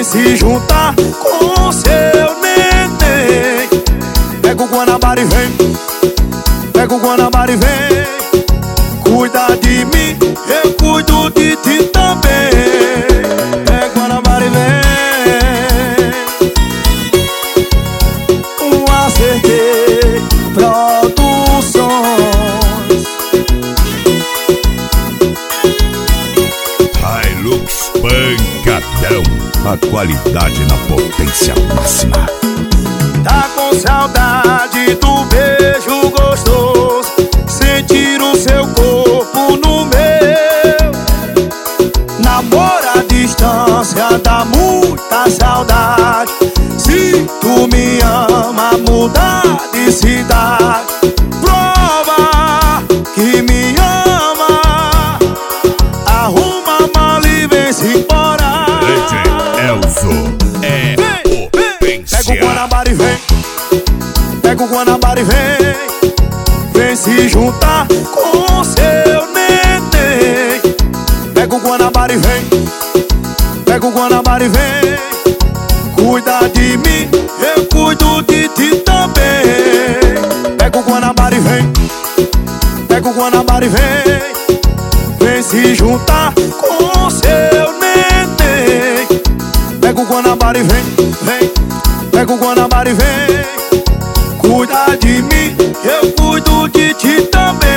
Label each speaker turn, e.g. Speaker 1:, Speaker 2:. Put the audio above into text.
Speaker 1: se juntar com seu neném. Pega o Guanabara e vem, pega o Guanabara e vem. Cuida de mim, eu cuido de ti também. Pega o Guanabara e vem. Acertei Produções.
Speaker 2: Hilux Pancadão, a qualidade na potência máxima.
Speaker 1: Tá com saudade do beijo gostoso, sentir o seu corpo no meu. Namoro à distância dá muita saudade. Se tu me ama, muda de cidade. Prova que me ama. Arruma a mala e vem-se embora.
Speaker 2: Lady Elzo é potência.
Speaker 1: Pega o Guanabara e vem, pega o Guanabara e vem. Vem se juntar com seu neném. Pega o Guanabara e vem, pega o Guanabara e vem. Cuida de mim, eu cuido de ti também. Pega o Guanabara e vem, pega o Guanabara e vem. Vem se juntar com seu neném. Pega o Guanabara e vem, vem. Pega o Guanabara e vem. Cuida de mim, eu cuido de ti também.